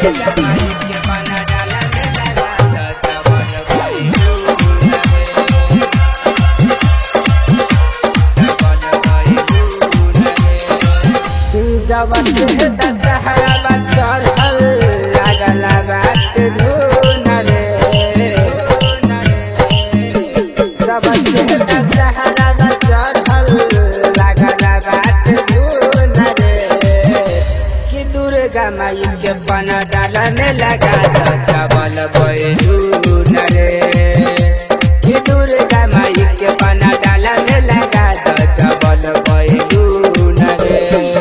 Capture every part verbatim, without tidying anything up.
जब से दशहरा चढ़ल लागल बात धुन रे जब से दशहरा चढ़ल लागल बात धुन रे कि दुर्गा माई के बन डाल में लगा डबल बैलून रे कि दुर्गा माई के बन डाल में लगा डबल बैलून रे।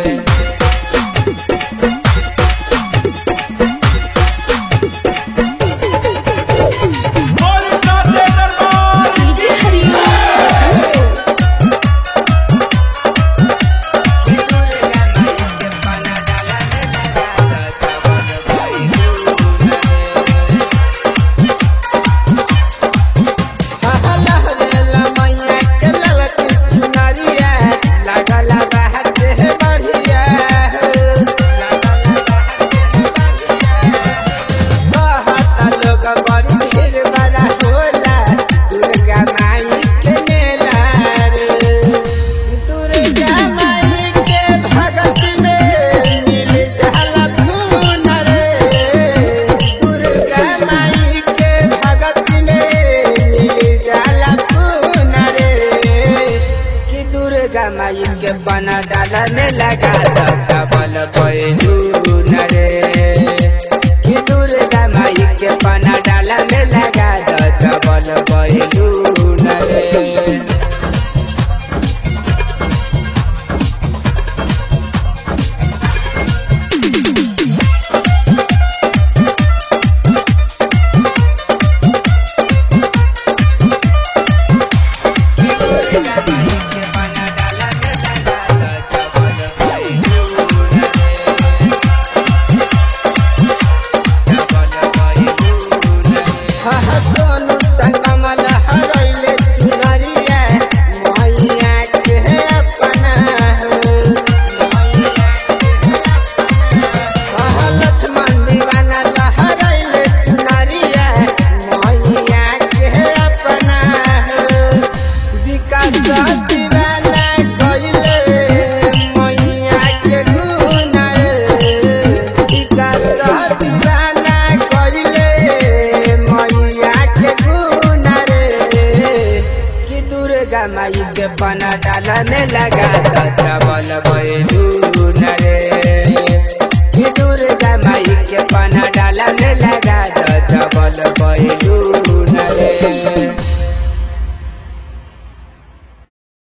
दुर्गा माई के बना डाल में लगा डबल बैलून रे कि दुर्गा माई के बना डाल में लगा डबल बैलून रे। दुर्गा माई के बना डाल में लगा डबल बैलून रे कि दुर्गा माई के बना डाल में लगा डबल बैलून रे।